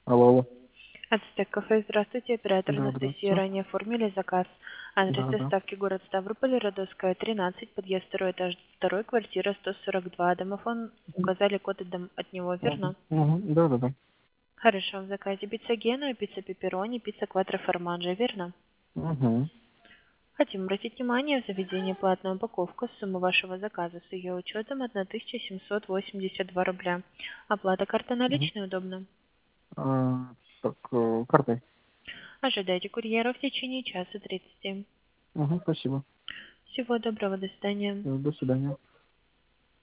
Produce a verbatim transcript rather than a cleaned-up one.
Алло, алло. Ацтек кафе, здравствуйте, оператор Да, Анастасия, здравствуйте. ранее оформили заказ. Адрес Да, да. доставки город Ставрополь, Родовская, тринадцать, подъезд второй этаж, второй, квартира сто сорок два. Домофон указали код от, дом- от него, Мгм, верно? мгм. Да, да, да. Хорошо, в заказе пицца Гена, пицца пепперони, пицца кватро формаджи, верно? Мгм, Хотим обратить внимание, в заведении платная упаковка, сумма вашего заказа с ее учетом тысяча семьсот восемьдесят два рубля. Оплата карта мгм. наличная удобно. А, так, э, картой. Ожидайте курьера в течение часа тридцати. Мгм, спасибо. Всего доброго, до свидания. Э, До свидания.